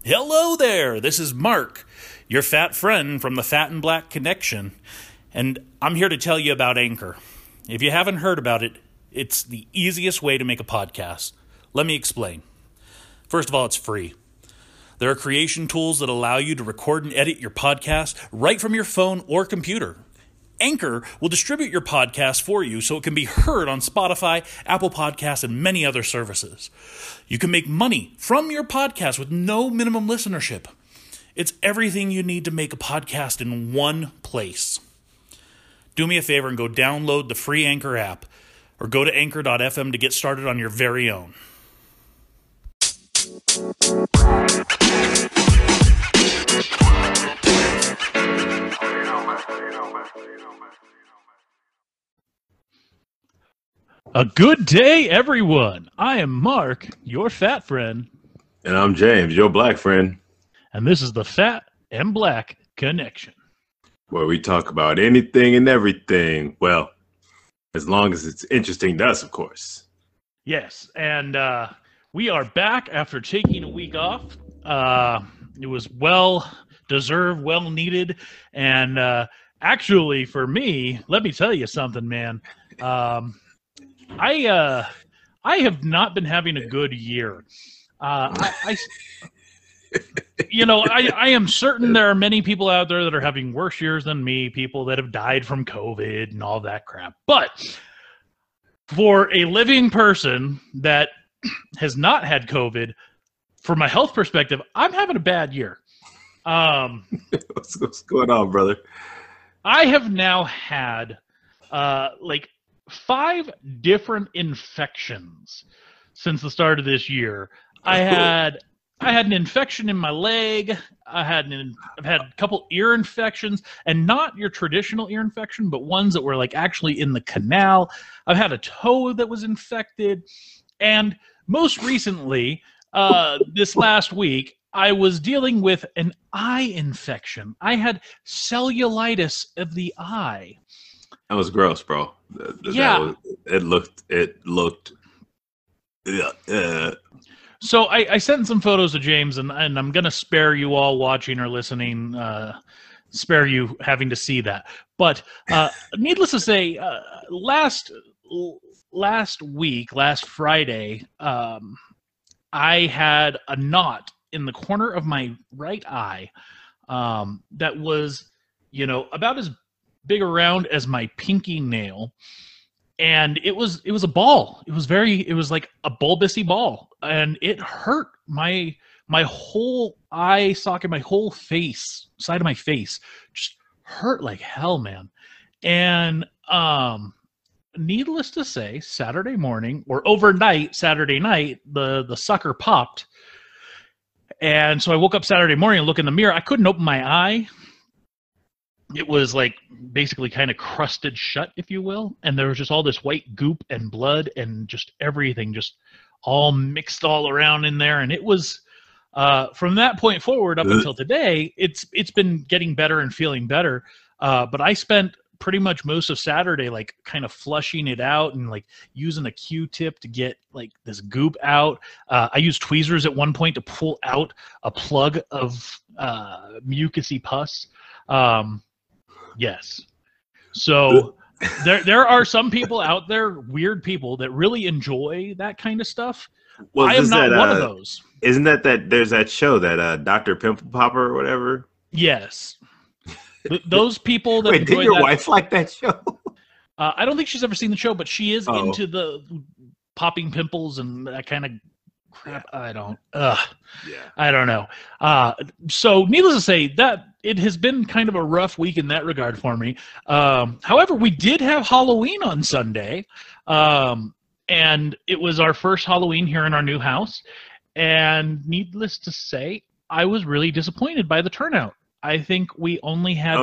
Hello there, this is Mark, your fat friend from the Fat and Black Connection, and I'm here to tell you about Anchor. If you haven't heard about it, it's the easiest way to make a podcast. Let me explain. First of all, it's free. There are creation tools that allow you to record and edit your podcast right from your phone or computer. Anchor will distribute your podcast for you so it can be heard on Spotify, Apple Podcasts, and many other services. You can make money from your podcast with no minimum listenership. It's everything you need to make a podcast in one place. Do me a favor and go download the free Anchor app or go to anchor.fm to get started on your very own. A good day, everyone. I am Mark, your fat friend. And I'm James, your black friend. And this is the Fat and Black Connection, Where we talk about anything and everything. Well, as long as it's interesting to us, of course. Yes, and we are back after taking a week off. It was well-deserved, well-needed, and actually, for me, let me tell you something, man. I have not been having a good year. I am certain there are many people out there that are having worse years than me, people that have died from COVID and all that crap. But for a living person that has not had COVID, from a health perspective, I'm having a bad year. What's going on, brother? I have now had 5 different infections since the start of this year. I had an infection in my leg. I've had a couple ear infections, and not your traditional ear infection, but ones that were like actually in the canal. I've had a toe that was infected, and most recently, this last week, I was dealing with an eye infection. I had cellulitis of the eye. That was gross, bro. Yeah. It looked. So I sent some photos to James, and I'm going to spare you all watching or listening, spare you having to see that. But needless to say, last Friday, I had a knot in the corner of my right eye that was, about as big around as my pinky nail. And it was a ball. It was like a bulbousy ball, and it hurt my whole eye socket, my whole face, side of my face, just hurt like hell, man. And needless to say, Saturday morning or overnight, Saturday night, the sucker popped, and so I woke up Saturday morning and look in the mirror. I couldn't open my eye. It was like basically kind of crusted shut, if you will. And there was just all this white goop and blood and just everything just all mixed all around in there. And it was, from that point forward up until today, it's been getting better and feeling better. But I spent pretty much most of Saturday like kind of flushing it out and like using a Q-tip to get like this goop out. I used tweezers at one point to pull out a plug of mucousy pus. Yes. So there are some people out there, weird people, that really enjoy that kind of stuff. Well, I am not one of those. Isn't that there's that show that Dr. Pimple Popper or whatever? Yes. Those people that Wait, enjoy did your that, wife like that show? I don't think she's ever seen the show, but she is into the popping pimples and that kind of crap. I don't know. So needless to say, that it has been kind of a rough week in that regard for me. However, we did have Halloween on Sunday, and it was our first Halloween here in our new house. And needless to say, I was really disappointed by the turnout. I think we only had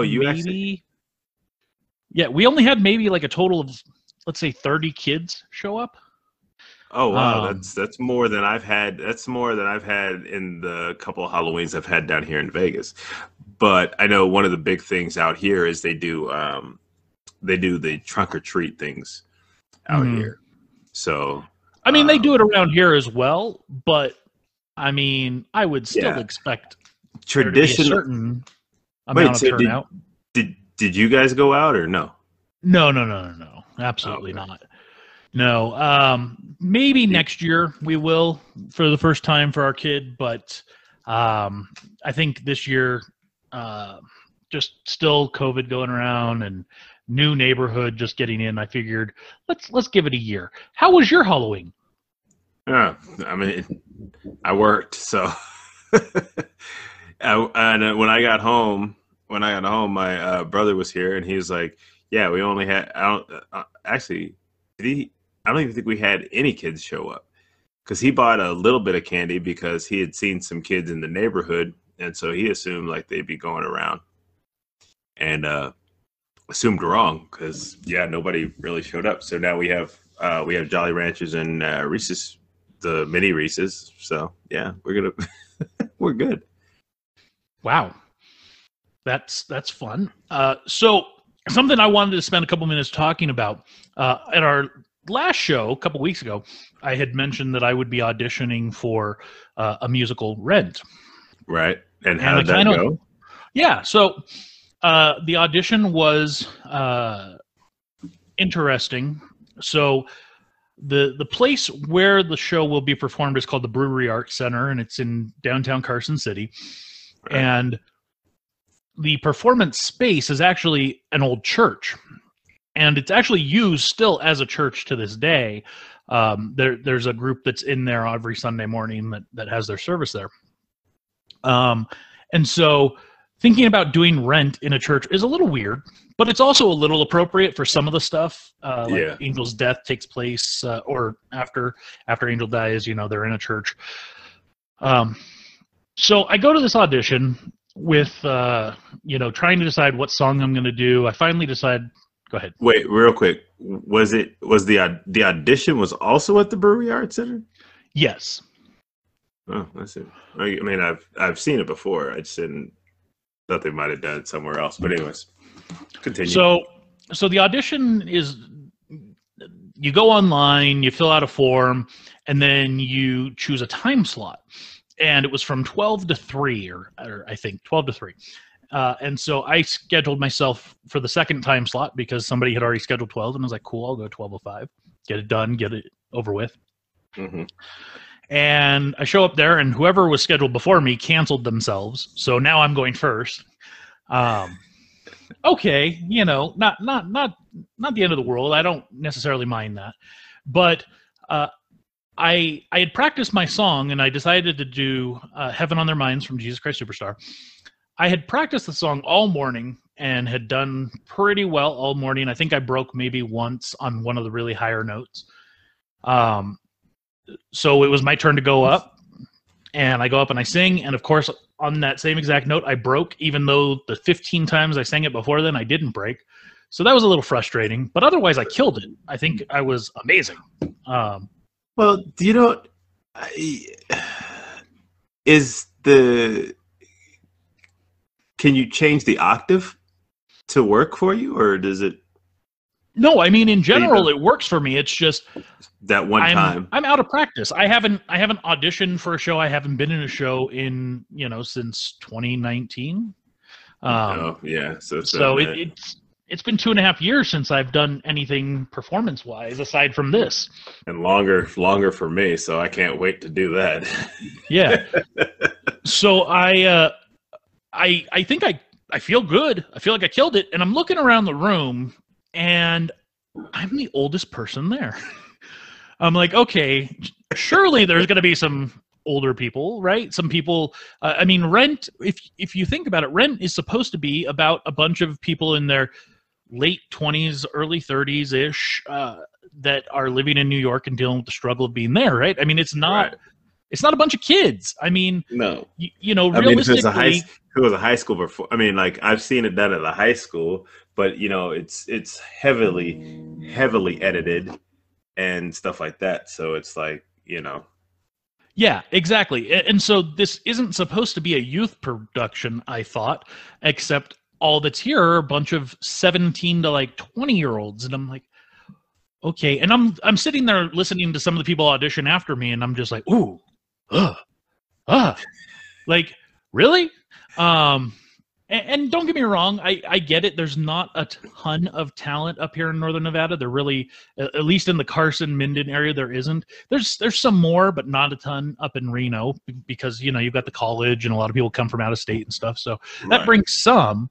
we only had maybe like a total of, let's say, 30 kids show up. Oh wow, that's more than I've had. That's more than I've had in the couple of Halloweens I've had down here in Vegas. But I know one of the big things out here is they do the trunk or treat things out here. So I mean, they do it around here as well, but I mean, I would still expect tradition there to be a certain amount of turnout. Did you guys go out or no? No. Absolutely not. No. Maybe next year we will for the first time for our kid, but I think this year, just still COVID going around and new neighborhood just getting in. I figured let's give it a year. How was your Halloween? I mean, I worked, so and when I got home, my brother was here, and he was like, "Yeah, we only had I don't even think we had any kids show up because he bought a little bit of candy because he had seen some kids in the neighborhood, and so he assumed like they'd be going around, and assumed wrong because nobody really showed up. So now we have Jolly Ranchers and Reese's, the mini Reese's. So yeah, we're good. Wow, that's fun. So something I wanted to spend a couple minutes talking about at our last show a couple weeks ago, I had mentioned that I would be auditioning for a musical, Rent. Right, and how did that go? Yeah, so the audition was interesting. So the place where the show will be performed is called the Brewery Arts Center, and it's in downtown Carson City. Right. And the performance space is actually an old church, and it's actually used still as a church to this day. There's a group that's in there every Sunday morning that has their service there. And so thinking about doing Rent in a church is a little weird, but it's also a little appropriate for some of the stuff. Like Angel's death takes place, or after Angel dies, they're in a church. So I go to this audition with, trying to decide what song I'm going to do. I finally decide. Go ahead. Wait, real quick. Was the audition was also at the Brewery Arts Center? Yes. Oh, that's it. I mean, I've seen it before. I just didn't thought they might have done it somewhere else. But anyways, continue. So the audition is, you go online, you fill out a form, and then you choose a time slot. And it was from 12 to 3, or I think 12 to 3. And so I scheduled myself for the second time slot because somebody had already scheduled 12, and I was like, cool, I'll go 12:05. Get it done, get it over with. Mm-hmm. And I show up there, and whoever was scheduled before me canceled themselves. So now I'm going first. Okay, not the end of the world. I don't necessarily mind that. But I had practiced my song, and I decided to do Heaven on Their Minds from Jesus Christ Superstar. I had practiced the song all morning and had done pretty well all morning. I think I broke maybe once on one of the really higher notes. So it was my turn to go up, and I go up and I sing, and of course, on that same exact note, I broke, even though the 15 times I sang it before then, I didn't break. So that was a little frustrating, but otherwise I killed it. I think I was amazing. Well, can you change the octave to work for you, or does it? No, I mean, in general, it works for me. It's just that one time I'm out of practice. I haven't auditioned for a show. I haven't been in a show in since 2019. Yeah. So it's been 2.5 years since I've done anything performance wise aside from this, and longer for me. So I can't wait to do that. Yeah. So I think I feel good. I feel like I killed it, and I'm looking around the room, and I'm the oldest person there. I'm like, okay, surely there's going to be some older people, right? Some people, I mean, Rent, if you think about it, Rent is supposed to be about a bunch of people in their late 20s, early 30s-ish that are living in New York and dealing with the struggle of being there, right? I mean, it's not a bunch of kids. I mean, no. Realistically, if it was a high school before, I mean, like, I've seen it done at a high school, but it's heavily edited and stuff like that. So it's like, Yeah, exactly. And so this isn't supposed to be a youth production, I thought, except all that's here are a bunch of 17 to 20-year-olds, and I'm like, okay. And I'm sitting there listening to some of the people audition after me, and I'm just like, ooh, ugh, like, really? And don't get me wrong, I get it. There's not a ton of talent up here in Northern Nevada. There really, at least in the Carson, Minden area, there isn't. There's some more, but not a ton up in Reno because, you know, you've got the college and a lot of people come from out of state and stuff. So that brings some.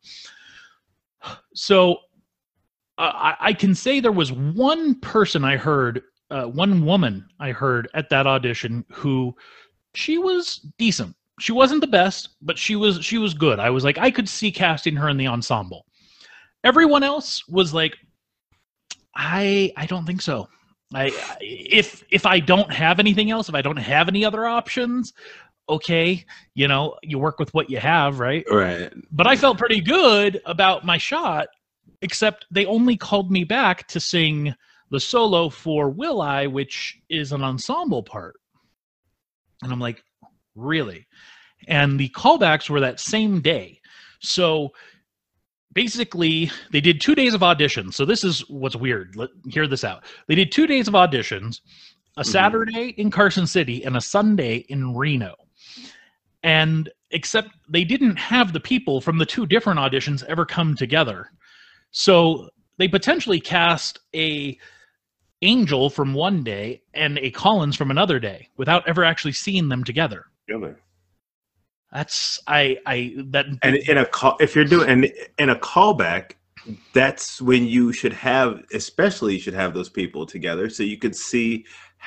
So I can say there was one person I heard, one woman I heard at that audition who she was decent. She wasn't the best, but she was good. I was like, I could see casting her in the ensemble. Everyone else was like, I don't think so. If I don't have anything else, if I don't have any other options, okay, you know, you work with what you have, right? Right. But I felt pretty good about my shot, except they only called me back to sing the solo for Will I, which is an ensemble part. And I'm like, really? And the callbacks were that same day. So basically, they did 2 days of auditions. So this is what's weird. Hear this out. They did 2 days of auditions, a Saturday in Carson City and a Sunday in Reno. And except they didn't have the people from the two different auditions ever come together. So they potentially cast a Angel from one day and a Collins from another day without ever actually seeing them together. Really? That's if you're doing in a callback, that's when you should have, especially you should have those people together so you can see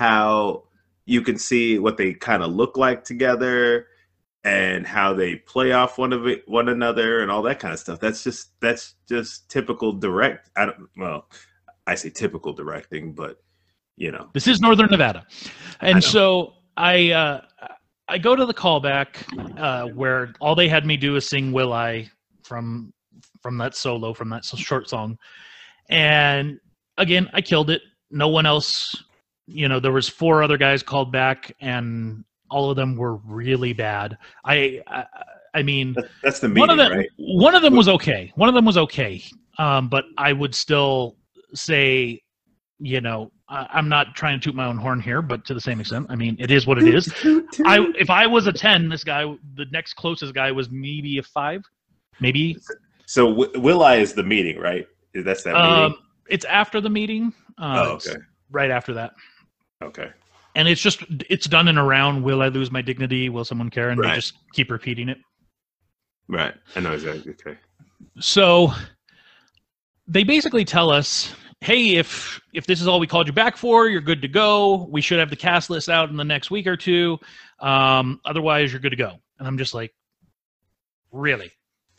what they kind of look like together and how they play off one another and all that kind of stuff. That's just typical direct. I say typical directing, but you know, this is Northern Nevada, and so I go to the callback where all they had me do is sing Will I from that solo, from that short song. And again, I killed it. No one else, you know, there was 4 other guys called back and all of them were really bad. I mean, that's the meaning, right? One of them was okay. But I would still say, you know, I'm not trying to toot my own horn here, but to the same extent, I mean, it is what it is. If I was a 10, this guy, the next closest guy was maybe a 5, maybe. So Will I is the meeting, right? That's that meeting? It's after the meeting. Okay. Right after that. Okay. And it's done in a round. Will I lose my dignity? Will someone care? And they just keep repeating it. Right. I know exactly. Okay. So they basically tell us, hey, if this is all we called you back for, you're good to go. We should have the cast list out in the next week or 2. Otherwise, you're good to go. And I'm just like, really?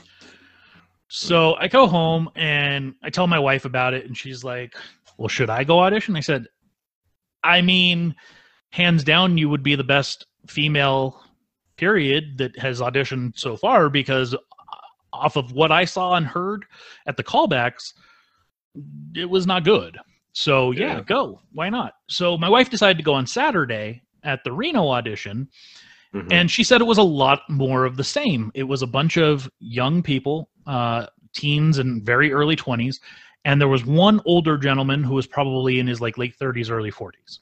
So I go home and I tell my wife about it, and she's like, well, should I go audition? I said, I mean, hands down, you would be the best female, period, that has auditioned so far, because off of what I saw and heard at the callbacks, it was not good. So yeah, go. Why not? So my wife decided to go on Saturday at the Reno audition, and she said it was a lot more of the same. It was a bunch of young people, teens and very early 20s, and there was one older gentleman who was probably in his like late 30s, early 40s.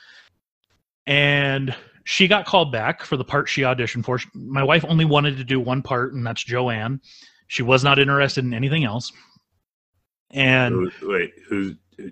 And she got called back for the part she auditioned for. My wife only wanted to do one part, and that's Joanne. She was not interested in anything else. And who's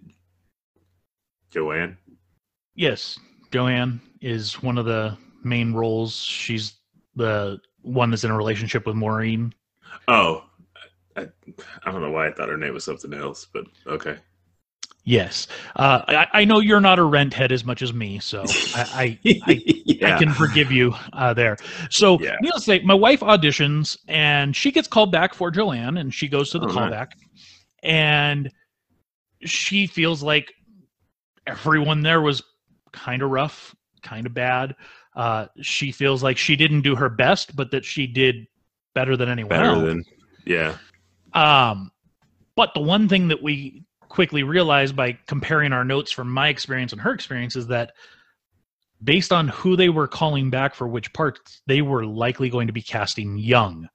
Joanne? Yes, Joanne is one of the main roles. She's the one that's in a relationship with Maureen. Oh, I don't know why I thought her name was something else, but okay. Yes, I know you're not a rent head as much as me, so I can forgive you there. So needless to say, my wife auditions, and she gets called back for Joanne, and she goes to the callback. And she feels like everyone there was kind of rough, kind of bad. She feels like she didn't do her best, but that she did better than anyone else. But the one thing that we quickly realized by comparing our notes from my experience and her experience is that based on who they were calling back for which parts, they were likely going to be casting young.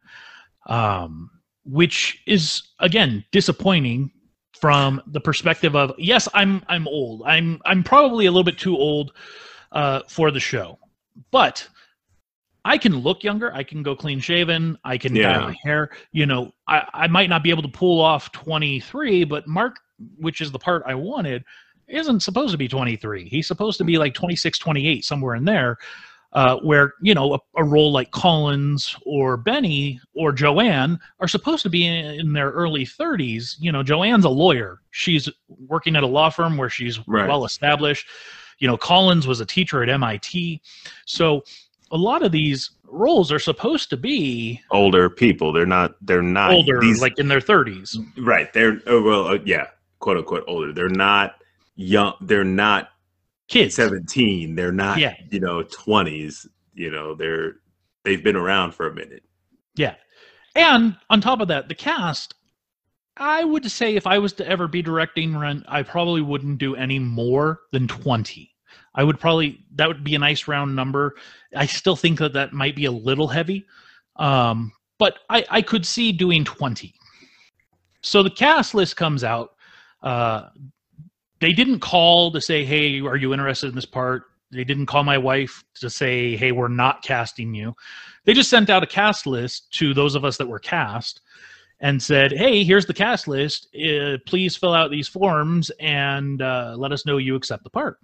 Which is, again, disappointing from the perspective of, yes, I'm old. I'm probably a little bit too old for the show. But I can look younger. I can go clean shaven. I can dye my hair. You know, I might not be able to pull off 23, but Mark, which is the part I wanted, isn't supposed to be 23. He's supposed to be like 26, 28, somewhere in there. Where, you know, a role like Collins or Benny or Joanne are supposed to be in their early 30s. You know, Joanne's a lawyer. She's working at a law firm where she's well established. You know, Collins was a teacher at MIT. So a lot of these roles are supposed to be older people. They're not older, like in their 30s. Right. They're quote unquote older. They're not young. They're not kids. 17. They're not, 20s. You know, they've been around for a minute. Yeah. And on top of that, the cast, I would say if I was to ever be directing Rent, I probably wouldn't do any more than 20. That would be a nice round number. I still think that might be a little heavy. But I could see doing 20. So the cast list comes out. They didn't call to say, hey, are you interested in this part? They didn't call my wife to say, hey, we're not casting you. They just sent out a cast list to those of us that were cast and said, hey, here's the cast list. Please fill out these forms and let us know you accept the part.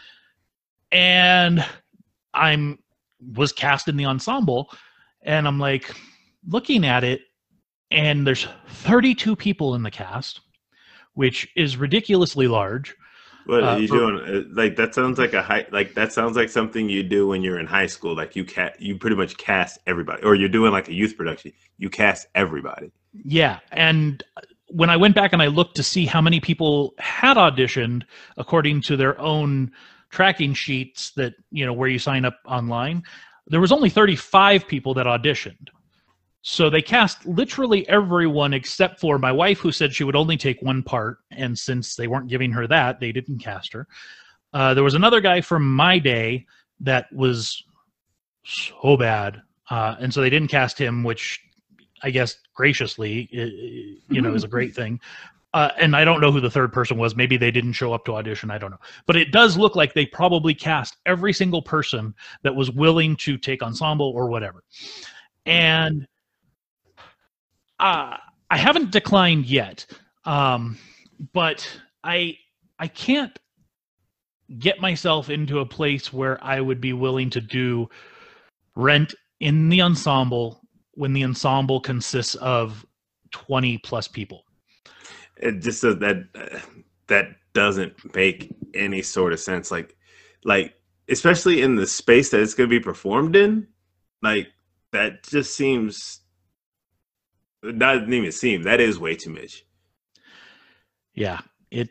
And was cast in the ensemble, and I'm like looking at it, and there's 32 people in the cast, which is ridiculously large. What are you doing? Like that sounds like that sounds like something you do when you're in high school. Like you pretty much cast everybody, or you're doing like a youth production. You cast everybody. Yeah, and when I went back and I looked to see how many people had auditioned according to their own tracking sheets that, you know, where you sign up online, there was only 35 people that auditioned. So they cast literally everyone except for my wife, who said she would only take one part. And since they weren't giving her that, they didn't cast her. There was another guy from my day that was so bad. And so they didn't cast him, which I guess graciously, you know, is a great thing. And I don't know who the third person was. Maybe they didn't show up to audition. I don't know. But it does look like they probably cast every single person that was willing to take ensemble or whatever. And I haven't declined yet, but I can't get myself into a place where I would be willing to do Rent in the ensemble when the ensemble consists of 20 plus people. It just says that doesn't make any sort of sense. Like especially in the space that it's going to be performed in, like that just seems. Doesn't even seem. That is way too much. Yeah, it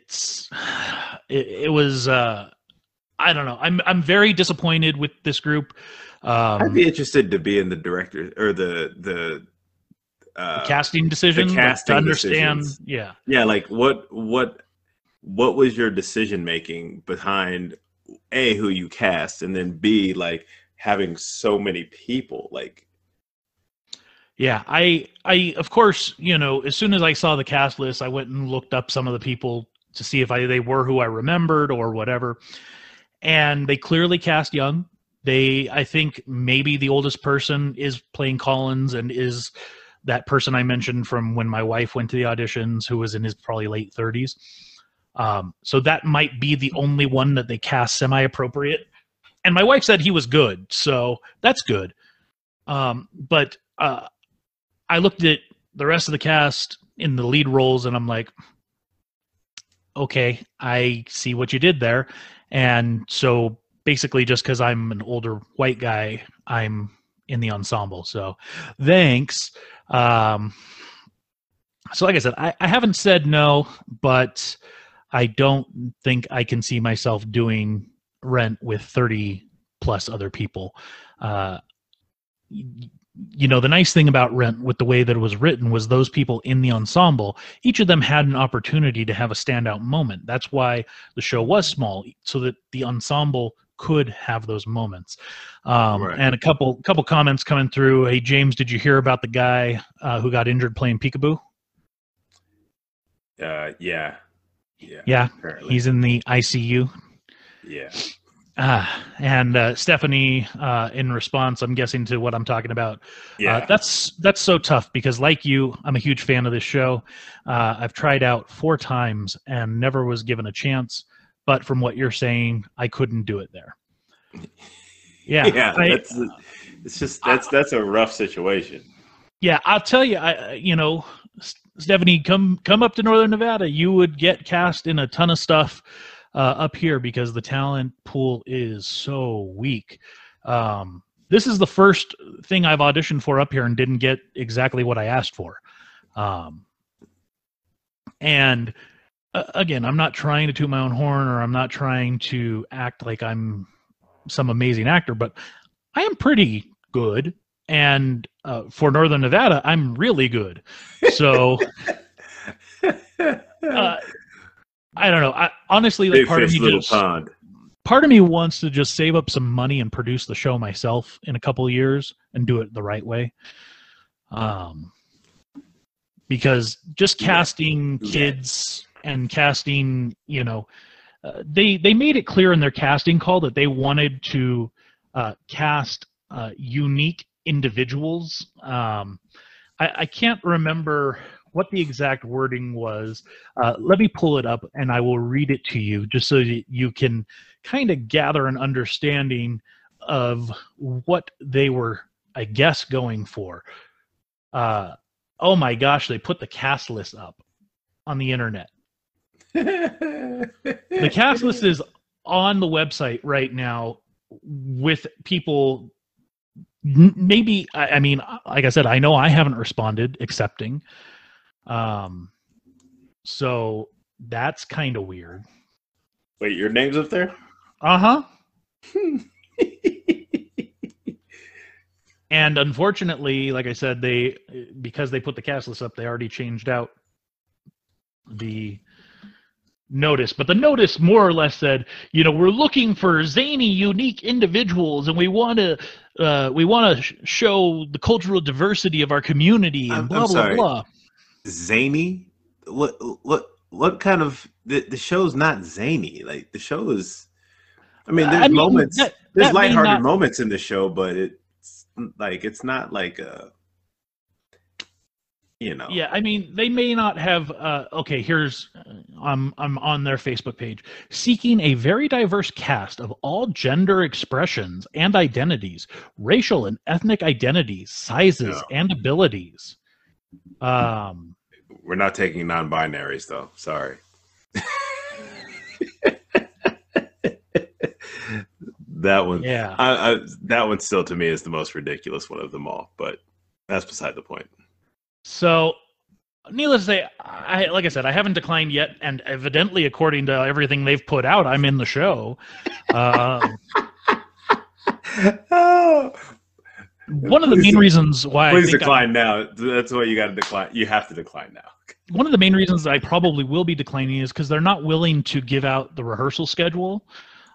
was. I don't know. I'm very disappointed with this group. I'd be interested to be in the director or the casting decision. The casting to understand. Decisions. Yeah. Yeah. Like what was your decision making behind A, who you cast, and then B, like having so many people like. Yeah, I of course, you know, as soon as I saw the cast list, I went and looked up some of the people to see if they were who I remembered or whatever. And they clearly cast young. I think maybe the oldest person is playing Collins and is that person I mentioned from when my wife went to the auditions, who was in his probably late 30s. So that might be the only one that they cast semi-appropriate. And my wife said he was good, so that's good. But I looked at the rest of the cast in the lead roles, and I'm like, okay, I see what you did there. And so basically just because I'm an older white guy, I'm in the ensemble. So thanks. So like I said, I haven't said no, but I don't think I can see myself doing Rent with 30 plus other people. You know, the nice thing about Rent with the way that it was written was those people in the ensemble, each of them had an opportunity to have a standout moment. That's why the show was small, so that the ensemble could have those moments. Right. And a couple comments coming through. Hey, James, did you hear about the guy who got injured playing peekaboo? Yeah. Apparently. He's in the ICU. Yeah. And Stephanie, in response, I'm guessing to what I'm talking about. Yeah. That's so tough because, like you, I'm a huge fan of this show. I've tried out 4 times and never was given a chance. But from what you're saying, I couldn't do it there. Yeah, Yeah, that's a rough situation. Yeah, I'll tell you, Stephanie, come up to Northern Nevada. You would get cast in a ton of stuff up here because the talent pool is so weak. This is the first thing I've auditioned for up here and didn't get exactly what I asked for. And again, I'm not trying to toot my own horn, or I'm not trying to act like I'm some amazing actor, but I am pretty good. And for Northern Nevada, I'm really good. So I don't know. Honestly, like, part of me wants to just save up some money and produce the show myself in a couple of years and do it the right way. Because just casting kids and casting, they made it clear in their casting call that they wanted to cast unique individuals. I can't remember what the exact wording was. Let me pull it up and I will read it to you just so that you can kind of gather an understanding of what they were, I guess, going for. Oh my gosh, they put the cast list up on the internet. The cast list is on the website right now with people. Maybe, I mean, like I said, I know I haven't responded accepting. So that's kind of weird. Wait, your name's up there? Uh-huh. And unfortunately, like I said, because they put the cast list up, they already changed out the notice. But the notice more or less said, we're looking for zany, unique individuals, and we want to show the cultural diversity of our community, and blah blah blah. Zany? What kind of the show's not zany? Like, the show is. I mean, there's moments. There's lighthearted moments in the show, but it's not like a. Yeah, I mean, they may not have. Okay, here's I'm on their Facebook page, seeking a very diverse cast of all gender expressions and identities, racial and ethnic identities, sizes and abilities. We're not taking non-binaries, though. Sorry. That one, yeah. That one still to me is the most ridiculous one of them all, but that's beside the point. So, needless to say, like I said, I haven't declined yet, and evidently, according to everything they've put out, I'm in the show. One of the main reasons why please decline now. That's what you got to decline. You have to decline now. One of the main reasons I probably will be declining is because they're not willing to give out the rehearsal schedule,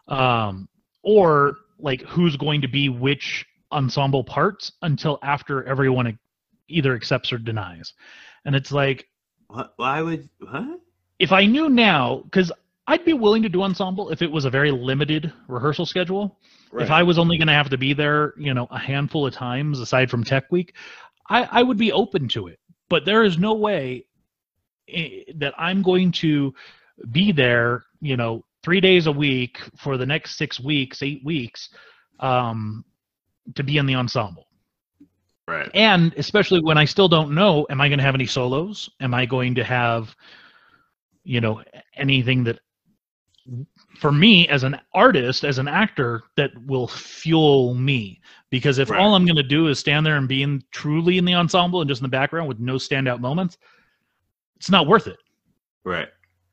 or like who's going to be which ensemble parts until after everyone either accepts or denies. And it's like, what? Why would, what? If I knew now, because I'd be willing to do ensemble if it was a very limited rehearsal schedule. Right. If I was only going to have to be there, a handful of times aside from Tech Week, I would be open to it. But there is no way that I'm going to be there, 3 days a week for the next 6 weeks, 8 weeks, to be in the ensemble. Right. And especially when I still don't know, am I going to have any solos? Am I going to have, anything that, for me as an artist, as an actor, that will fuel me? Because if all I'm going to do is stand there and be truly in the ensemble and just in the background with no standout moments, it's not worth it. Right.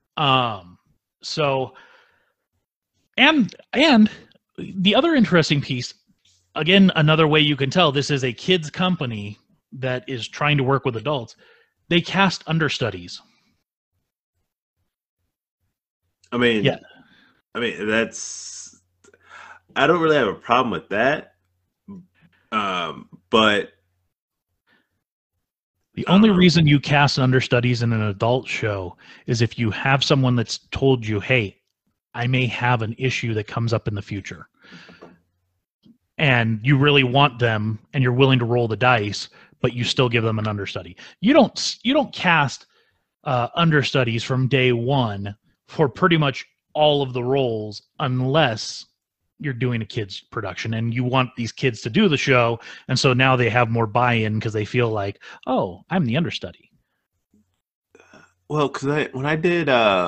So, and the other interesting piece, again, another way you can tell this is a kids company that is trying to work with adults. They cast understudies. I mean, that's, I don't really have a problem with that. But the only reason you cast understudies in an adult show is if you have someone that's told you, hey, I may have an issue that comes up in the future. And you really want them and you're willing to roll the dice, but you still give them an understudy. You don't cast understudies from day one for pretty much all of the roles unless you're doing a kids production and you want these kids to do the show. And so now they have more buy-in because they feel like, oh, I'm the understudy. Well, because when I did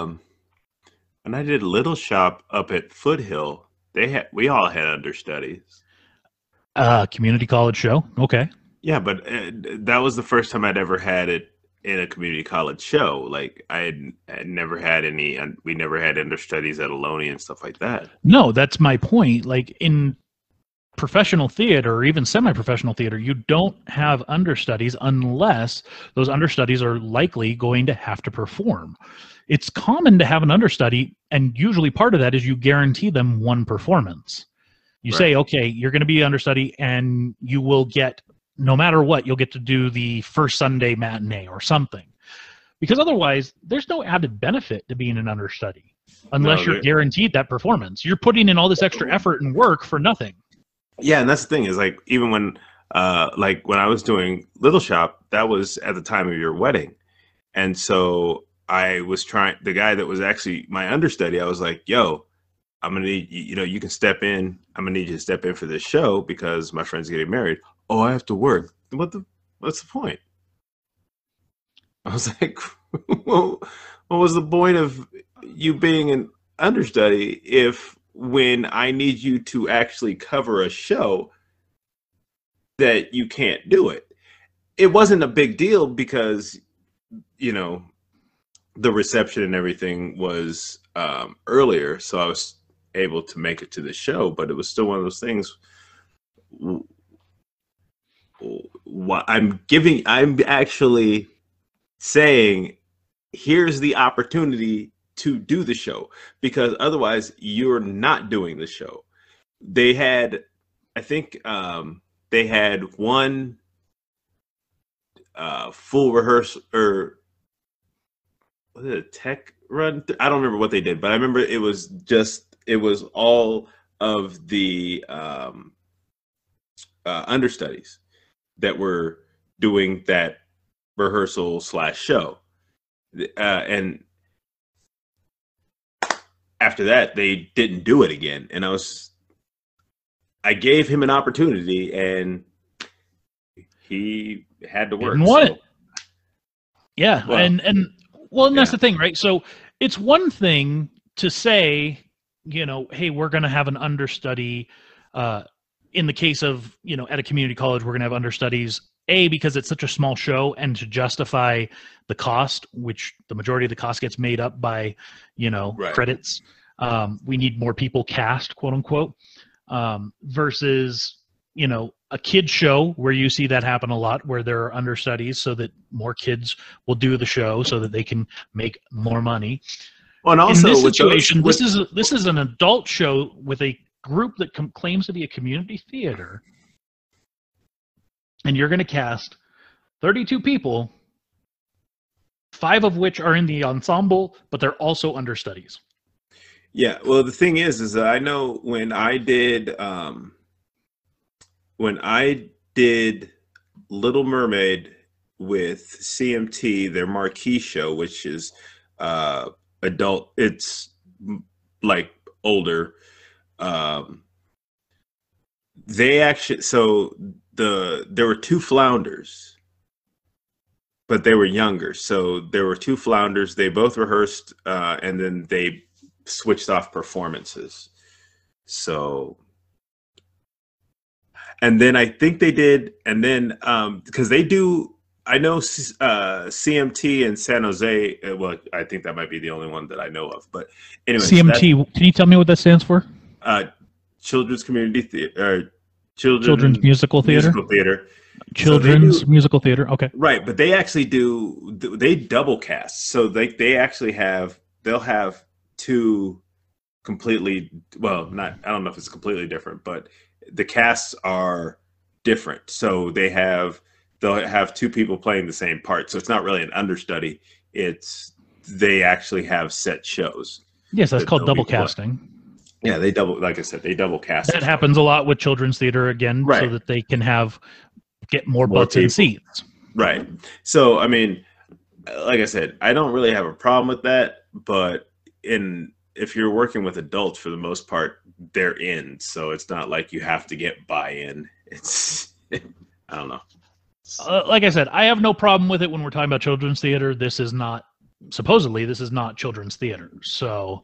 Little Shop up at Foothill, we all had understudies. Community college show. Okay. Yeah, but that was the first time I'd ever had it in a community college show. Like I had never had any, and we never had understudies at Ohlone and stuff like that. No, that's my point. Like in professional theater or even semi-professional theater, you don't have understudies unless those understudies are likely going to have to perform. It's common to have an understudy, and usually part of that is you guarantee them one performance. You say, okay, you're going to be understudy, and you will get, no matter what, you'll get to do the first Sunday matinee or something. Because otherwise, there's no added benefit to being an understudy unless you're guaranteed that performance. You're putting in all this extra effort and work for nothing. Yeah, and that's the thing is, like, even when I was doing Little Shop, that was at the time of your wedding. And so I was the guy that was actually my understudy, I was like, yo, I'm going to need, you can step in. I'm going to need you to step in for this show because my friend's getting married. Oh, I have to work. What's the point? I was like, well, what was the point of you being an understudy if when I need you to actually cover a show that you can't do it? It wasn't a big deal because, the reception and everything was earlier. So I was able to make it to the show, but it was still one of those things. I'm actually saying, here's the opportunity to do the show, because otherwise you're not doing the show. They had, I think, they had one full rehearsal, or was it a tech run? I don't remember what they did, but I remember it was all of the understudies that were doing that rehearsal / show. And after that, they didn't do it again. And I gave him an opportunity and he had to work. Didn't want it. Yeah. Well, and that's the thing, right? So it's one thing to say, hey, we're going to have an understudy. In the case of, at a community college, we're going to have understudies, because it's such a small show, and to justify the cost, which the majority of the cost gets made up by, credits. We need more people cast, quote unquote, versus, a kid show where you see that happen a lot, where there are understudies so that more kids will do the show so that they can make more money. Well, and also in this situation, this is an adult show with a group that claims to be a community theater, and you're going to cast 32 people, 5 of which are in the ensemble, but they're also understudies. Yeah, well, the thing is that I know when I did Little Mermaid with CMT, their marquee show, which is adult, it's like older. They actually, there were 2 flounders, but they were younger. So there were 2 flounders. They both rehearsed, and then they switched off performances. So, and then I think they did, and then because they do, I know CMT in San Jose. Well, I think that might be the only one that I know of. But anyway, CMT. Can you tell me what that stands for? Children's Community Theater. Children's Musical Theater. Musical Theater. Okay. Right, but they actually they double cast. So they actually they'll have 2 completely, well, not, I don't know if it's completely different, but the casts are different. So they'll have 2 people playing the same part. So it's not really an understudy. They actually have set shows. Yes, that's called double be what? casting. Yeah, they double. Like I said, they double cast. That happens a lot with children's theater again, so Right. that they can get more butts people. in seats. Right. So, I mean, like I said, I don't really have a problem with that, but if you're working with adults, for the most part, they're in. So it's not like you have to get buy-in. It's, I don't know. Like I said, I have no problem with it when we're talking about children's theater. This is not children's theater. So,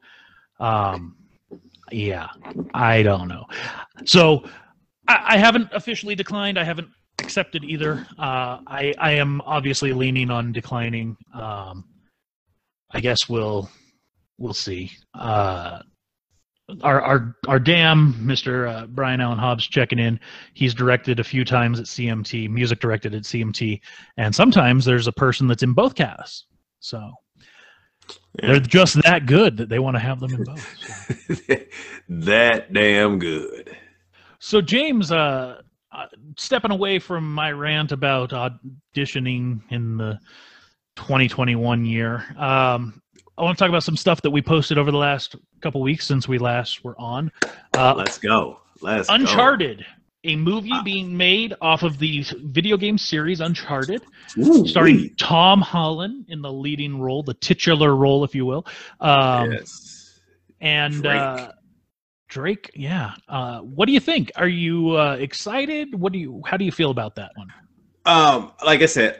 yeah, I don't know. So I haven't officially declined. I haven't accepted either. I am obviously leaning on declining. I guess we'll see. Our dam, Mr. Brian Allen Hobbs, checking in. He's directed a few times at CMT, music directed at CMT, and sometimes there's a person that's in both casts. So they're just that good that they want to have them in both. So. That damn good. So James, stepping away from my rant about auditioning in the 2021 year, I want to talk about some stuff that we posted over the last couple weeks since we last were on. Let's go. Uncharted, a movie being made off of the video game series Uncharted, Ooh, starring Tom Holland in the leading role, the titular role, if you will. Yes. And Drake, yeah. What do you think? Are you excited? How do you feel about that one? Like I said,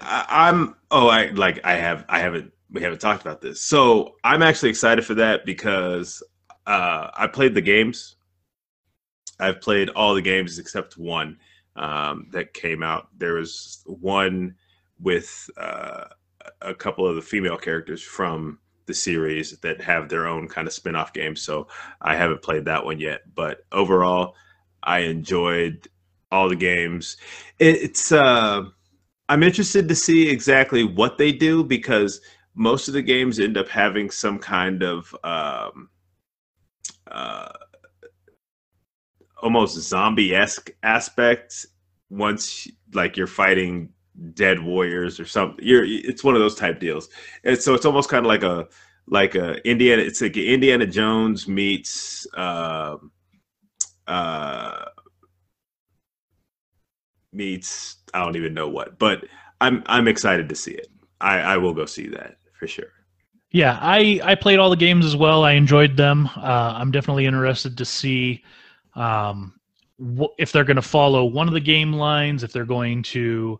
we haven't talked about this. So I'm actually excited for that because I played the games. I've played all the games except one that came out. There was one with a couple of the female characters from the series that have their own kind of spin-off game. So I haven't played that one yet. But overall, I enjoyed all the games. I'm interested to see exactly what they do because most of the games end up having some kind of almost zombie-esque aspect once like you're fighting dead warriors or something. It's one of those type deals. And so it's almost kind of like a Indiana Jones meets meets I don't even know what, but I'm excited to see it. I will go see that for sure. Yeah, I played all the games as well. I enjoyed them. I'm definitely interested to see if they're going to follow one of the game lines, if they're going to,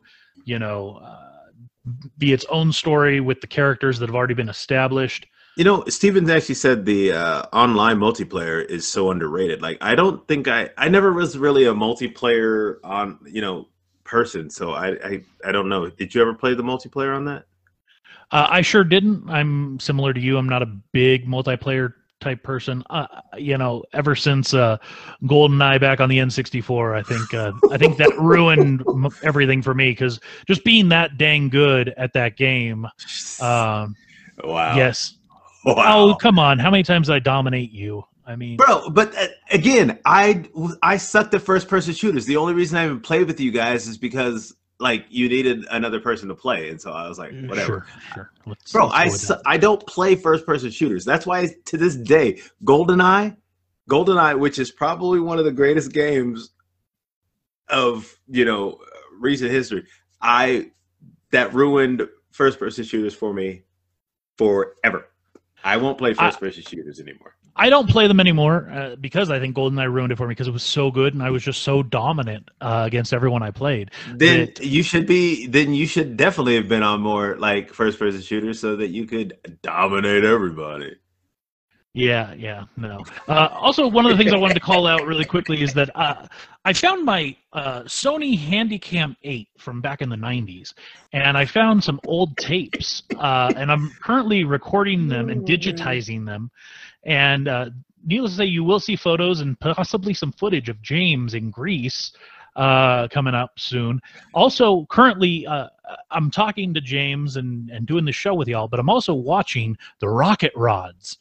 be its own story with the characters that have already been established. Stevens actually said the online multiplayer is so underrated. Like, I don't think I never was really a multiplayer on, person. So I don't know. Did you ever play the multiplayer on that? I sure didn't. I'm similar to you. I'm not a big multiplayer type person. Ever since GoldenEye back on the N64, I think that ruined everything for me because just being that dang good at that game. Wow. Yes. Wow. Oh, come on. How many times did I dominate you? I mean, bro, but again, I sucked at first-person shooters. The only reason I even played with you guys is because like you needed another person to play, and so I was like, whatever. Sure. Bro, I don't play first-person shooters. That's why to this day, GoldenEye, which is probably one of the greatest games of recent history, that ruined first-person shooters for me forever. I won't play first-person shooters anymore. I don't play them anymore because I think GoldenEye ruined it for me because it was so good and I was just so dominant against everyone I played. Then you should definitely have been on more like first-person shooters so that you could dominate everybody. Yeah, no. Also, one of the things I wanted to call out really quickly is that I found my Sony Handycam 8 from back in the 90s, and I found some old tapes, and I'm currently recording them and digitizing them. And needless to say, you will see photos and possibly some footage of James in Greece coming up soon. Also, currently, I'm talking to James and doing the show with y'all, but I'm also watching the Rocket Rods.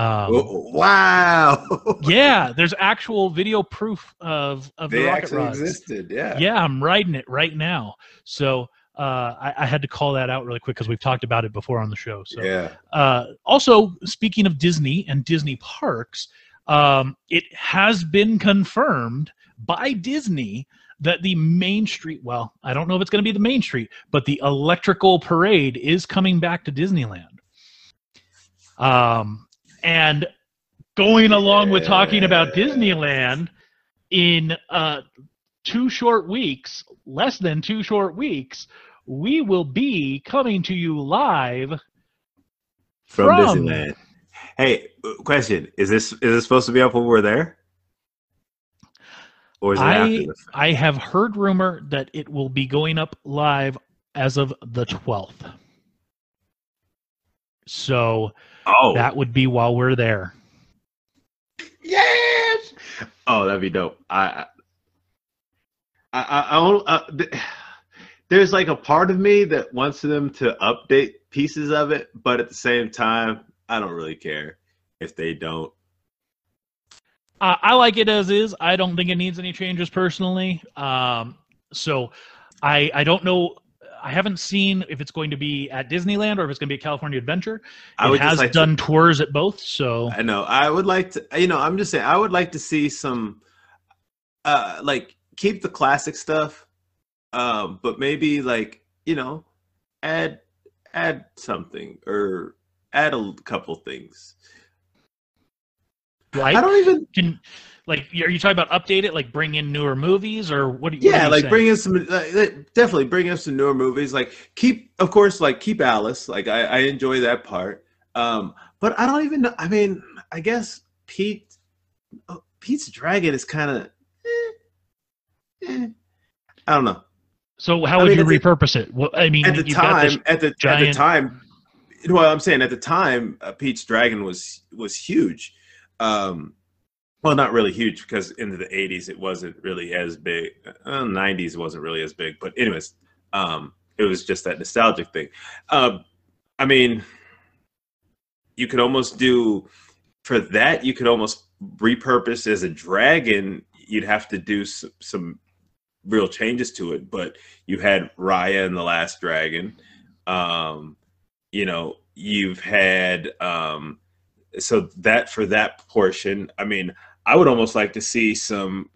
Wow! Yeah, there's actual video proof of the Rocket Rods. Existed. Yeah. Yeah, I'm riding it right now. So I had to call that out really quick because we've talked about it before on the show. So, Yeah. Also, speaking of Disney and Disney parks, it has been confirmed by Disney that the Main Street, well, I don't know if it's going to be the Main Street, but the Electrical Parade is coming back to Disneyland. And going along with talking about Disneyland, in 2 short weeks, less than 2 short weeks, we will be coming to you live from Disneyland. Hey, question: Is this supposed to be up when we're there? Or is it after the fact? I have heard rumor that it will be going up live as of the 12th. So that would be while we're there. Yes. Oh, that'd be dope. There's like a part of me that wants them to update pieces of it, but at the same time, I don't really care if they don't. I like it as is. I don't think it needs any changes personally. So I don't know. I haven't seen if it's going to be at Disneyland or if it's going to be a California Adventure. It has done tours at both. So I know. I would like to, I'm just saying, I would like to see some, like, keep the classic stuff, but maybe, like, add something or add a couple things. Like, I don't even are you talking about update it, like bring in newer movies, or what? Bring in some, definitely bring in some newer movies. Like keep Alice. Like I enjoy that part. But I don't even know. I mean, I guess Pete's Dragon is kind of, I don't know. So how would you repurpose it? Well, I mean, at the time, well, I'm saying at the time, Pete's Dragon was huge. Well, not really huge because into the 80s it wasn't really as big. 90s wasn't really as big, but anyways, it was just that nostalgic thing. I mean, you could almost do for that. You could almost repurpose as a dragon. You'd have to do some real changes to it, but you had Raya in The Last Dragon. You've had so that for that portion, I mean, I would almost like to see some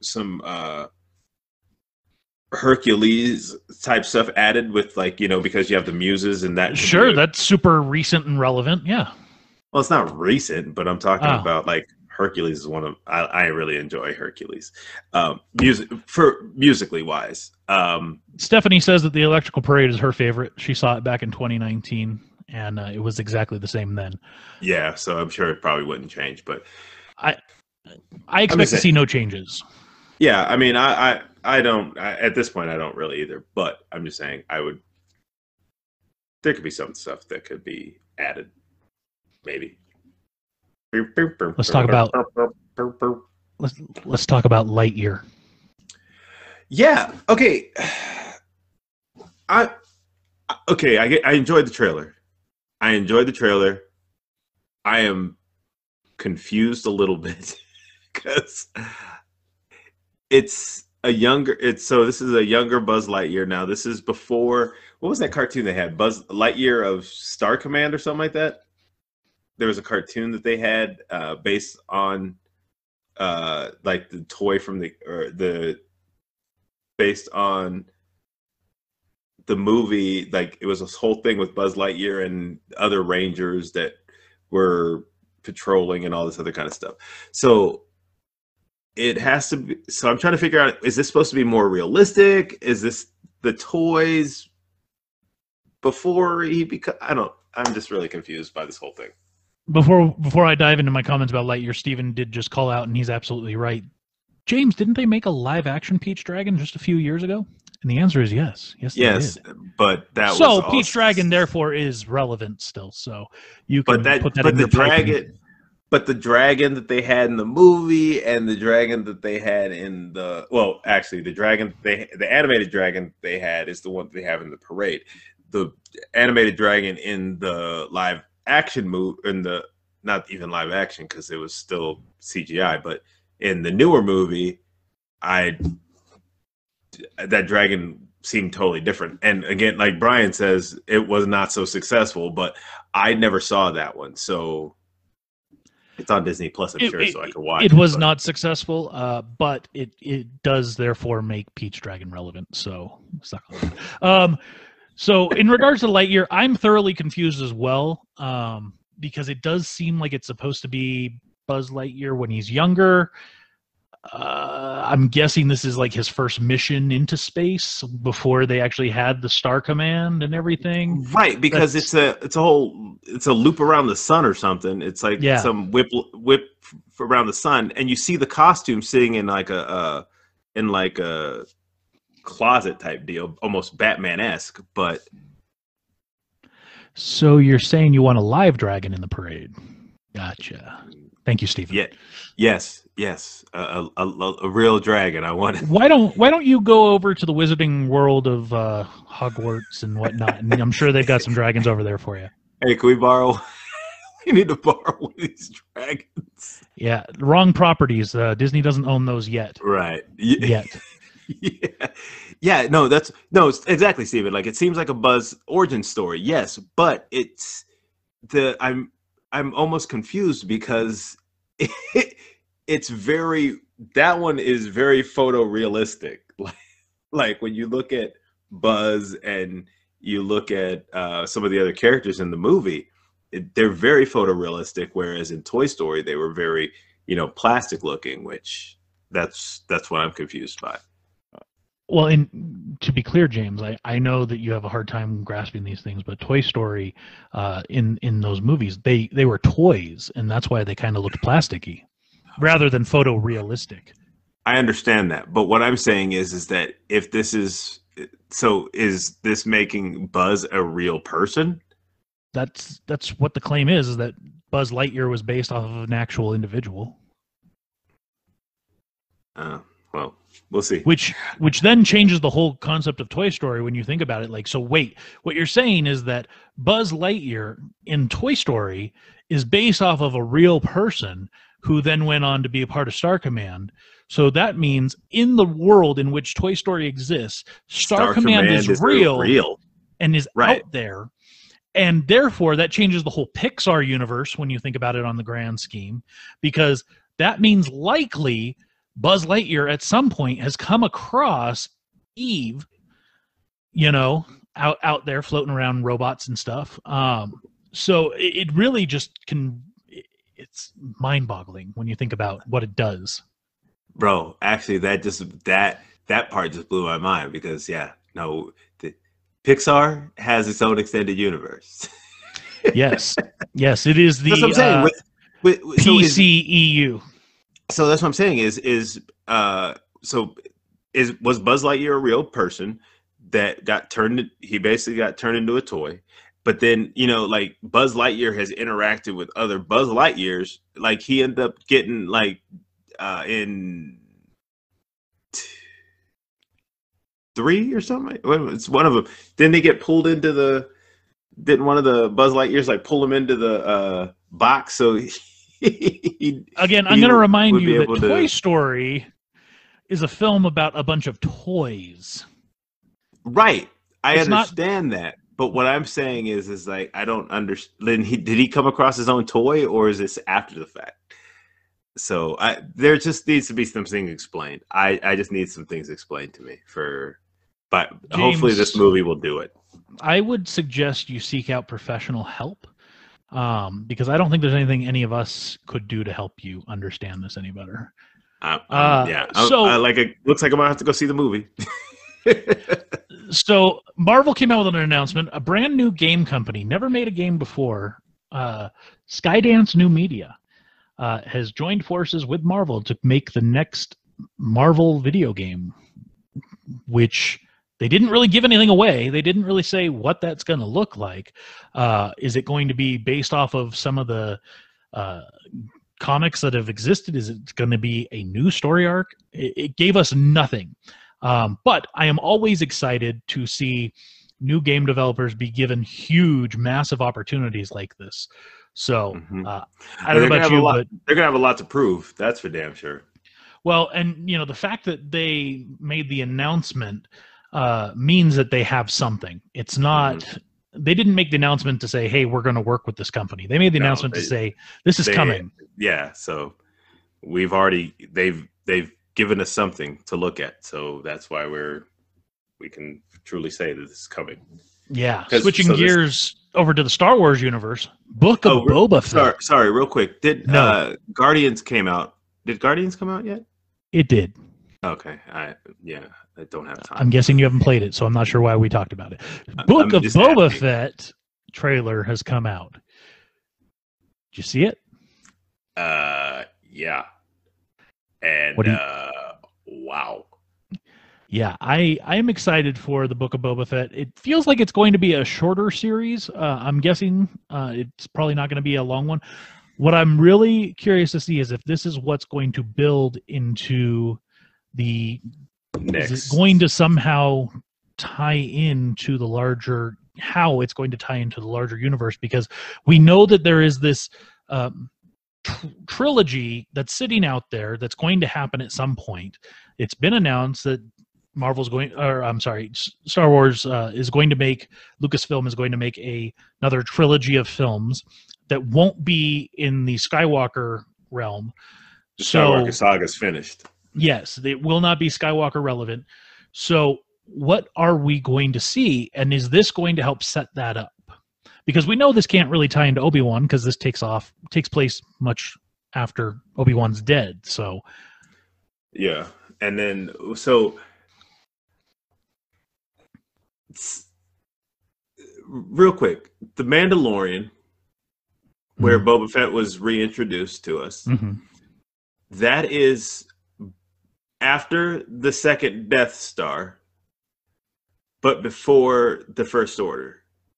Hercules type stuff added with, like, because you have the muses and that. Sure, that's super recent and relevant. Yeah. Well, it's not recent, but I'm talking about, like, Hercules is one of I really enjoy Hercules, musically wise. Stephanie says that the Electrical Parade is her favorite. She saw it back in 2019, and it was exactly the same then. Yeah, so I'm sure it probably wouldn't change, but I expect to see no changes. Yeah, I mean, I don't at this point I don't really either, but I'm just saying there could be some stuff that could be added, maybe. Let's talk about Lightyear. Yeah. Okay. I enjoyed the trailer. I am confused a little bit because this is a younger Buzz Lightyear now. This is before, what was that cartoon they had? Buzz Lightyear of Star Command or something like that? There was a cartoon that they had based on like the toy from based on the movie. Like, it was this whole thing with Buzz Lightyear and other Rangers that were patrolling and all this other kind of stuff. So it has to be. So I'm trying to figure out: is this supposed to be more realistic? Is this the toys before he become? I'm just really confused by this whole thing. Before I dive into my comments about Lightyear, Steven did just call out, and he's absolutely right. James, didn't they make a live-action Pete's Dragon just a few years ago? And the answer is yes. Yes, they did. But that so was Pete's Dragon therefore is relevant still. So you can put that in your dragon. But the dragon that they had in the movie and the dragon that they had in the the animated dragon they had is the one they have in the parade. The animated dragon in the live action movie, not even live action because it was still CGI, but in the newer movie, that dragon seemed totally different. And again, like Brian says, it was not so successful, but I never saw that one. So it's on Disney Plus, I'm sure, so I could watch it. It was not successful, but it does therefore make Peach Dragon relevant. So suck on that. So in regards to Lightyear, I'm thoroughly confused as well, because it does seem like it's supposed to be Buzz Lightyear when he's younger. I'm guessing this is like his first mission into space before they actually had the Star Command and everything. Right, because it's a loop around the sun or something. It's like some whip around the sun, and you see the costume sitting in like a closet type deal, almost Batman-esque. But so you're saying you want a live dragon in the parade? Gotcha. Thank you, Stephen. Yeah. Yes. A real dragon. I want it. Why don't you go over to the Wizarding World of Hogwarts and whatnot? And I'm sure they've got some dragons over there for you. Hey, can we borrow? We need to borrow one of these dragons. Yeah, wrong properties. Disney doesn't own those yet. Right. Yet. Yeah. No, it's exactly, Stephen. Like, it seems like a Buzz origin story. Yes, but I'm almost confused because that one is very photorealistic. Like when you look at Buzz and you look at some of the other characters in the movie, they're very photorealistic. Whereas in Toy Story, they were very, plastic looking, which that's what I'm confused by. Well, and to be clear, James, I know that you have a hard time grasping these things, but Toy Story, in those movies, they were toys, and that's why they kind of looked plasticky, rather than photorealistic. I understand that, but what I'm saying is that if this is this making Buzz a real person? That's what the claim is that Buzz Lightyear was based off of an actual individual. Well, we'll see. Which then changes the whole concept of Toy Story when you think about it. Like, so wait, what you're saying is that Buzz Lightyear in Toy Story is based off of a real person who then went on to be a part of Star Command. So that means in the world in which Toy Story exists, Star Command is real and is out there. And therefore, that changes the whole Pixar universe when you think about it on the grand scheme, because that means likely Buzz Lightyear at some point has come across Eve, out there floating around robots and stuff. So it really just it's mind-boggling when you think about what it does. Bro, actually, that part just blew my mind because, Pixar has its own extended universe. Yes, it is the that's what I'm saying. PCEU. So that's what I'm saying was Buzz Lightyear a real person that he basically got turned into a toy, but then, like Buzz Lightyear has interacted with other Buzz Lightyears. Like he ended up getting in 3 or something. It's one of them. Then they get pulled into didn't one of the Buzz Lightyears pull him into the box? So Again, I'm going to remind you that Toy Story is a film about a bunch of toys. Right. I understand that. But what I'm saying is I don't understand. Did he come across his own toy, or is this after the fact? So there just needs to be some things explained. I just need some things explained to me but James, hopefully this movie will do it. I would suggest you seek out professional help. Because I don't think there's anything any of us could do to help you understand this any better. It looks like I'm gonna have to go see the movie. So Marvel came out with an announcement. A brand new game company, never made a game before, Skydance New Media, has joined forces with Marvel to make the next Marvel video game, which they didn't really give anything away. They didn't really say what that's going to look like. Is it going to be based off of some of the comics that have existed? Is it going to be a new story arc? It gave us nothing. But I am always excited to see new game developers be given huge, massive opportunities like this. So I don't know about you, but they're going to have a lot to prove. That's for damn sure. Well, and the fact that they made the announcement means that they have something. It's not. They didn't make the announcement to say, "Hey, we're going to work with this company." They made the announcement to say, "This is coming." Yeah. So they've given us something to look at. So that's why we can truly say that this is coming. Yeah. Switching gears over to the Star Wars universe, Book of Boba Fett. Sorry, real quick. Guardians came out? Did Guardians come out yet? It did. Okay. I don't have time. I'm guessing you haven't played it, so I'm not sure why we talked about it. Book of Boba Fett trailer has come out. Did you see it? Yeah. And wow. Yeah, I am excited for the Book of Boba Fett. It feels like it's going to be a shorter series. I'm guessing it's probably not going to be a long one. What I'm really curious to see is if this is what's going to build into the next. Is it going to somehow tie into the larger, how it's going to tie into the larger universe? Because we know that there is this trilogy that's sitting out there that's going to happen at some point. It's been announced that Star Wars is going to make, Lucasfilm is going to make another trilogy of films that won't be in the Skywalker realm. The Skywalker saga's finished. Yes, it will not be Skywalker relevant. So what are we going to see? And is this going to help set that up? Because we know this can't really tie into Obi-Wan because this takes place much after Obi-Wan's dead. So yeah. And then real quick, The Mandalorian, where Boba Fett was reintroduced to us, that is after the second Death Star, but before the First Order.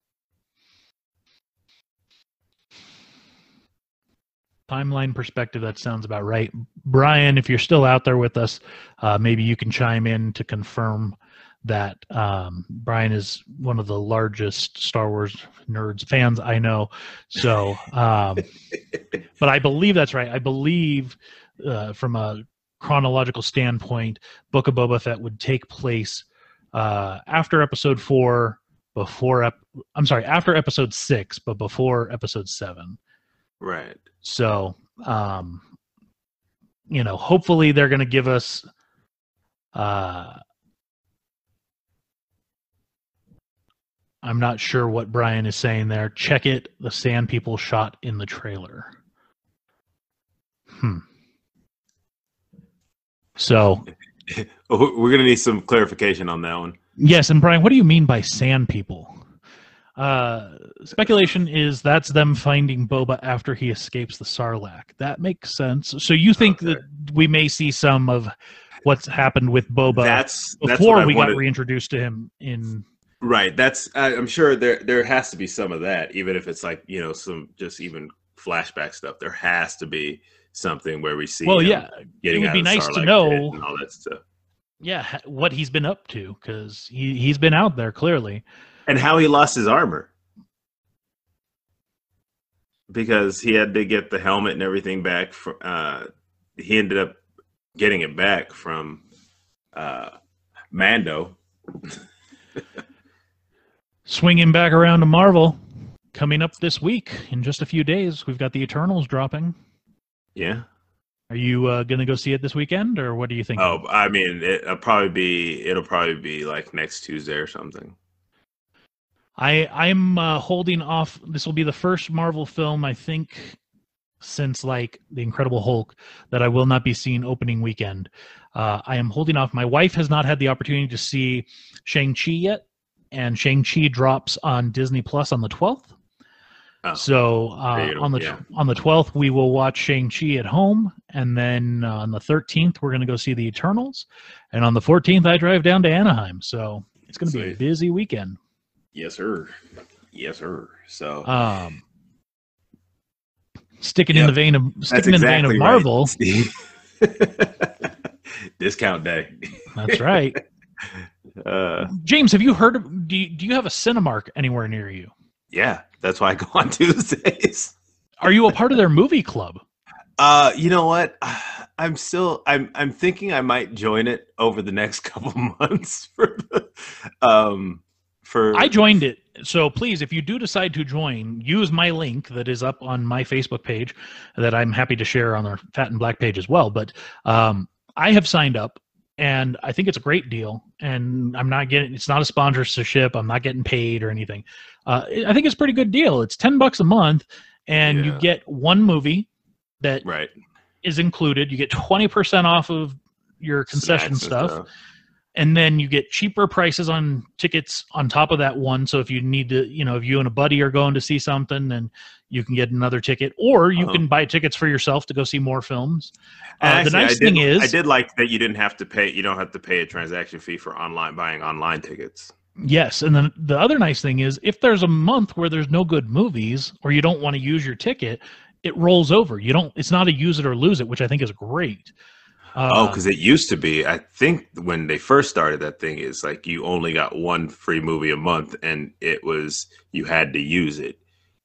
Timeline perspective, that sounds about right. Brian, if you're still out there with us, maybe you can chime in to confirm that. Brian is one of the largest Star Wars fans I know. So, but I believe that's right. I believe from a chronological standpoint, Book of Boba Fett would take place after Episode 4, after Episode 6, but before Episode 7. Right. So, hopefully they're going to give us I'm not sure what Brian is saying there. Check it. The Sand People shot in the trailer. So we're going to need some clarification on that one. Yes, and Brian, what do you mean by Sand People? Speculation is that's them finding Boba after he escapes the Sarlacc. That makes sense. So you think that we may see some of what's happened with Boba before we got reintroduced to him in... Right. I'm sure there has to be some of that, even if it's like, some just even flashback stuff. There has to be something where we see it would be nice to know and all that stuff. Yeah, what he's been up to, because he's been out there clearly. And how he lost his armor. Because he had to get the helmet and everything back. He ended up getting it back from Mando. Swinging back around to Marvel, coming up this week in just a few days, we've got the Eternals dropping. Yeah. Are you going to go see it this weekend, or what do you think? Oh, I mean, it'll probably be like next Tuesday or something. I'm holding off. This will be the first Marvel film, I think, since like The Incredible Hulk, that I will not be seeing opening weekend. I am holding off. My wife has not had the opportunity to see Shang-Chi yet, and Shang-Chi drops on Disney Plus on the 12th. Oh, so on the 12th, we will watch Shang-Chi at home, and then on the 13th, we're going to go see the Eternals, and on the 14th, I drive down to Anaheim. So it's going to be a busy weekend. Yes, sir. Yes, sir. So sticking in the vein of Marvel. Right, discount day. That's right. James, have you heard of? Do you have a Cinemark anywhere near you? Yeah, that's why I go on Tuesdays. Are you a part of their movie club? You know what? I'm thinking I might join it over the next couple months for I joined it. So please, if you do decide to join, use my link that is up on my Facebook page that I'm happy to share on our Fat and Black page as well. But I have signed up, and I think it's a great deal. And it's not a sponsorship. I'm not getting paid or anything. I think it's a pretty good deal. It's $10 a month, and you get one movie that is included. You get 20% off of your concession stuff. And then you get cheaper prices on tickets on top of that one. So if you need to, if you and a buddy are going to see something, then you can get another ticket, or you can buy tickets for yourself to go see more films. The nice thing is, I did like that you didn't have to pay. You don't have to pay a transaction fee for buying online tickets. Yes, and then the other nice thing is, if there's a month where there's no good movies, or you don't want to use your ticket, it rolls over. It's not a use it or lose it, which I think is great. Because it used to be, I think when they first started that thing, is like you only got one free movie a month, and it was you had to use it,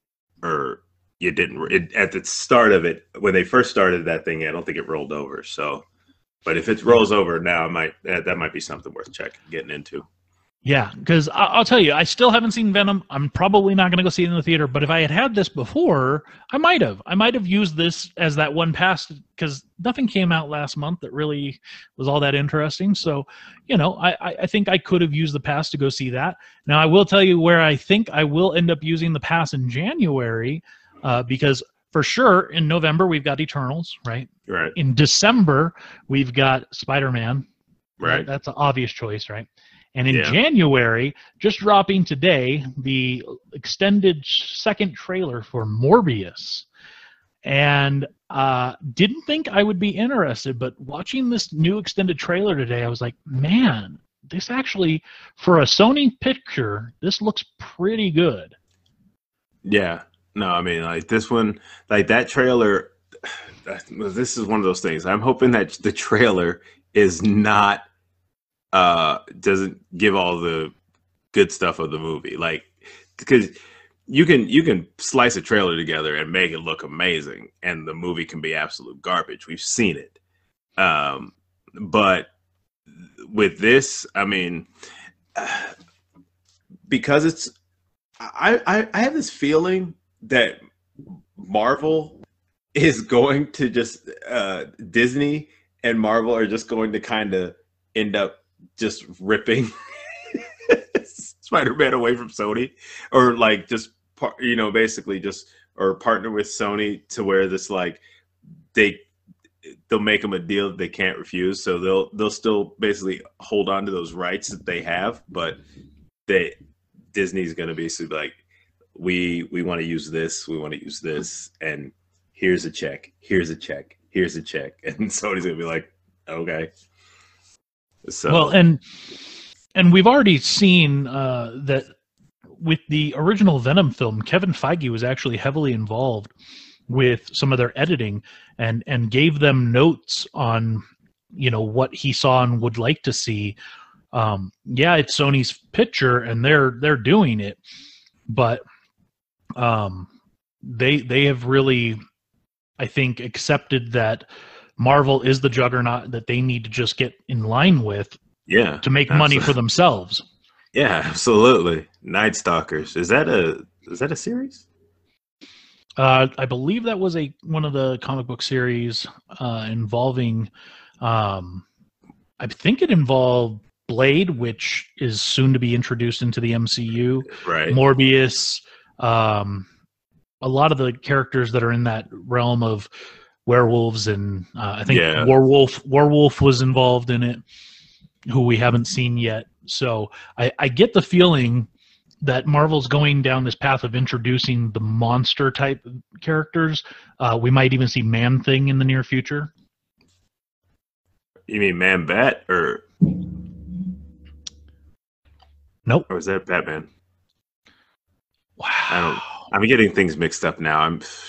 or you didn't. At the start of it, when they first started that thing, I don't think it rolled over. So, but if it rolls over now, that might be something worth getting into. Yeah, because I'll tell you, I still haven't seen Venom. I'm probably not going to go see it in the theater, but if I had had this before, I might have used this as that one pass, because nothing came out last month that really was all that interesting. So, I think I could have used the pass to go see that. Now, I will tell you where I think I will end up using the pass in January, because for sure in November we've got Eternals, right? Right. In December we've got Spider-Man. Right. That's an obvious choice, right? And in January, just dropping today, the extended second trailer for Morbius. And didn't think I would be interested, but watching this new extended trailer today, I was like, man, this actually, for a Sony picture, this looks pretty good. Yeah. No, I mean, like this one, like that trailer, this is one of those things. I'm hoping that the trailer is not doesn't give all the good stuff of the movie, like, because you can slice a trailer together and make it look amazing, and the movie can be absolute garbage. We've seen it, but with this, I mean, because I have this feeling that Marvel is going to just Disney and Marvel are just going to kind of end up just ripping Spider-Man away from Sony, or like just basically just or partner with Sony to where this like they'll make them a deal that they can't refuse, so they'll still basically hold on to those rights that they have, but Disney's going to basically like we want to use this, and here's a check, and Sony's going to be like, okay. So. Well, and we've already seen that with the original Venom film, Kevin Feige was actually heavily involved with some of their editing and gave them notes on what he saw and would like to see. It's Sony's picture and they're doing it, but they have really, I think, accepted that Marvel is the juggernaut that they need to just get in line with, to make money for themselves. Yeah, absolutely. Night Stalkers, is that a series? I believe that was one of the comic book series involving. I think it involved Blade, which is soon to be introduced into the MCU. Right. Morbius. A lot of the characters that are in that realm of werewolves, and I think Werewolf was involved in it, who we haven't seen yet. So I get the feeling that Marvel's going down this path of introducing the monster type characters. We might even see Man-Thing in the near future. You mean Man-Bat, or nope? Or is that Batman? Wow, I'm getting things mixed up now.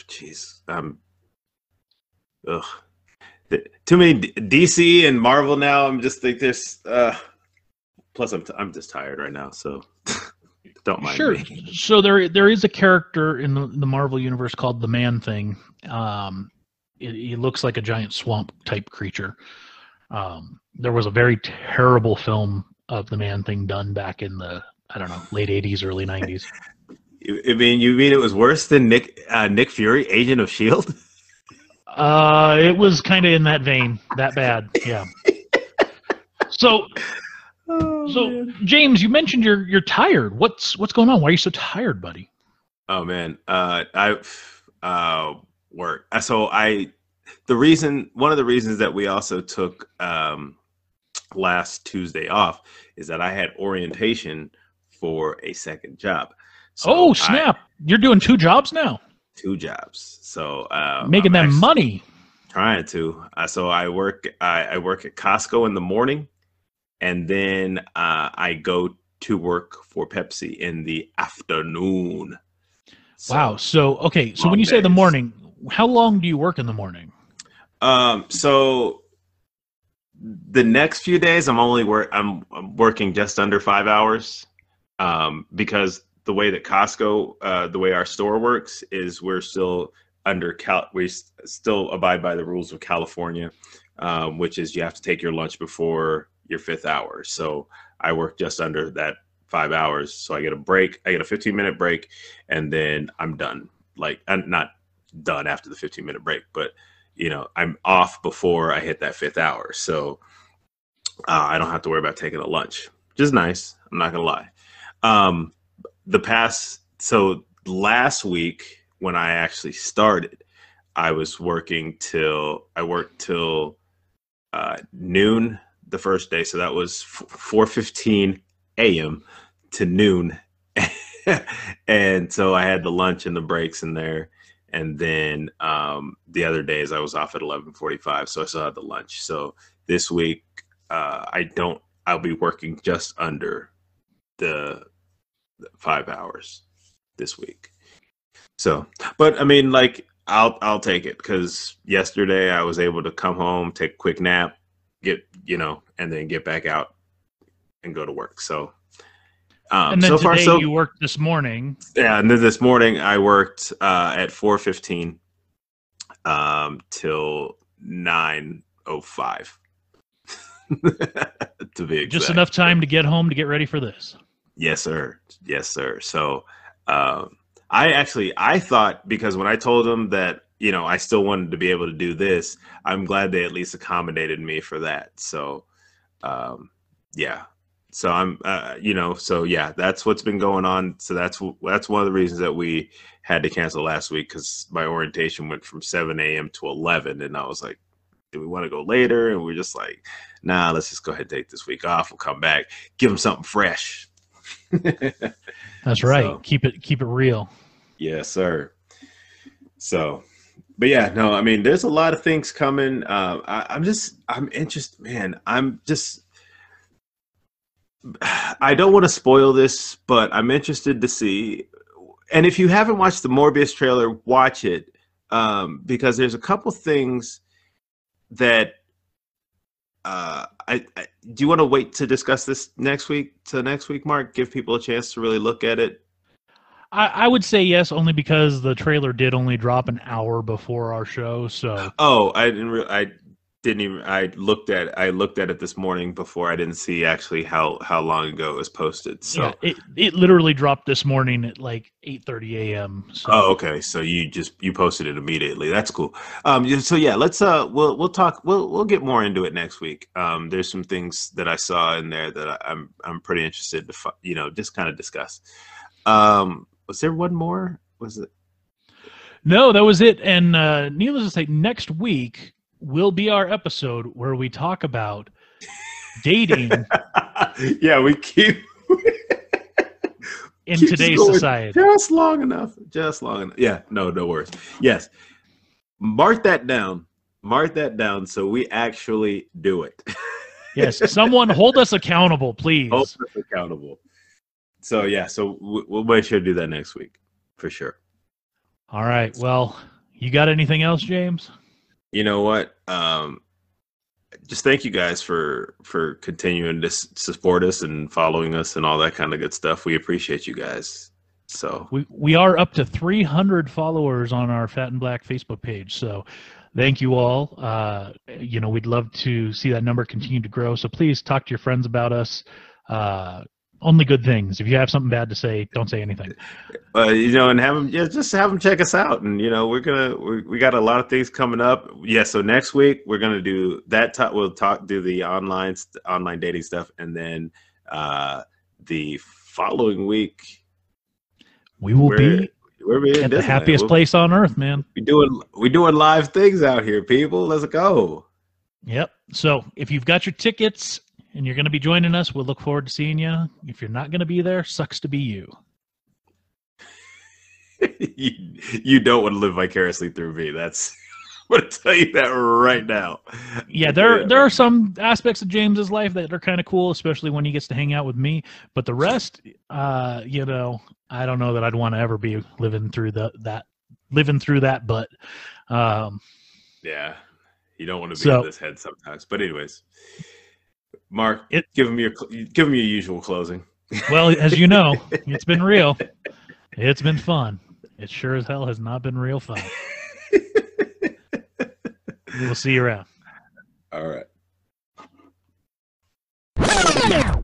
Ugh. Too many DC and Marvel now. I'm just think there's. Plus, I'm just tired right now, so don't mind me. So there is a character in the Marvel universe called the Man-Thing, he looks like a giant swamp type creature. There was a very terrible film of the Man-Thing done back in the, I don't know, late 80s, early 90s. You mean it was worse than Nick Fury, Agent of S.H.I.E.L.D.? It was kind of in that vein, that bad, yeah. So, James, you mentioned you're tired. What's going on? Why are you so tired, buddy? Oh man, I work. So one of the reasons that we also took last Tuesday off is that I had orientation for a second job. So snap! You're doing 2 jobs now. 2 jobs. So making that money. Trying to. So I work at Costco in the morning, and then I go to work for Pepsi in the afternoon. Wow. So when you say the morning, how long do you work in the morning? So the next few days I'm working just under 5 hours, because the way that Costco, the way our store works is we still abide by the rules of California, which is you have to take your lunch before your 5th hour. So I work just under that 5 hours. So I get a break. I get a 15-minute break, and then I'm done. Like, I'm not done after the 15-minute break, but I'm off before I hit that 5th hour. So I don't have to worry about taking a lunch, which is nice. I'm not going to lie. So last week when I actually started, I worked till noon the first day. So that was 4:15 a.m. to noon. And so I had the lunch and the breaks in there. And then the other days I was off at 11:45. So I still had the lunch. So this week I'll be working just under the 5 hours this week. So, but I mean, like, I'll take it, because yesterday I was able to come home, take a quick nap, and then get back out and go to work. So, and then today you worked this morning. Yeah, and then this morning I worked at 4:15 till 9:05. To be exact. Just enough time to get home to get ready for this. Yes, sir. Yes, sir. So I thought, because when I told them that, I still wanted to be able to do this, I'm glad they at least accommodated me for that. So, yeah. So I'm, so yeah, that's what's been going on. So that's one of the reasons that we had to cancel last week, because my orientation went from 7 a.m. to 11. And I was like, do we want to go later? And we're just like, nah, let's just go ahead and take this week off. We'll come back, give them something fresh. That's right. So, keep it real. Yes, sir. So, but yeah, no, I mean, there's a lot of things coming. I'm interested, man. I don't want to spoil this, but I'm interested to see. And if you haven't watched the Morbius trailer, watch it, because there's a couple things that do you want to wait to discuss this next week, Mark? Give people a chance to really look at it. I would say yes, only because the trailer did only drop an hour before our show. So I looked at it this morning before. I didn't see actually how long ago it was posted. So yeah, it literally dropped this morning at like 8:30 a.m. So. Oh, okay. So you posted it immediately. That's cool. So yeah, let's we'll talk. We'll get more into it next week. There's some things that I saw in there that I'm pretty interested to just kind of discuss. Was there one more? Was it? No, that was it. And needless to say, next week will be our episode where we talk about dating. Yeah, we keep in today's society. Just long enough. Yeah, no worries. Yes. Mark that down. So we actually do it. Yes. Someone hold us accountable, please. Hold us accountable. So yeah, so we'll make sure to do that next week for sure. All right. Well, you got anything else, James? You know what? Just thank you guys for continuing to support us and following us and all that kind of good stuff. We appreciate you guys. So we are up to 300 followers on our Fat and Black Facebook page. So Thank you all. We'd love to see that number continue to grow. So please talk to your friends about us. Only good things. If you have something bad to say, don't say anything. And have them, just have them check us out. And we got a lot of things coming up. Yeah. So next week we're gonna do that. We'll do the online dating stuff, and then the following week we will be at the happiest place on earth, man. We doing live things out here, people. Let's go. Yep. So if you've got your tickets and you're going to be joining us, we'll look forward to seeing you. If you're not going to be there, sucks to be you. You don't want to live vicariously through me. That's I'm going to tell you that right now. Yeah, there are some aspects of James's life that are kind of cool, especially when he gets to hang out with me. But the rest, I don't know that I'd want to ever be living through that. But yeah, you don't want to be in this head sometimes. But anyways. Mark, give him your usual closing. Well, as you know, it's been real. It's been fun. It sure as hell has not been real fun. We'll see you around. All right.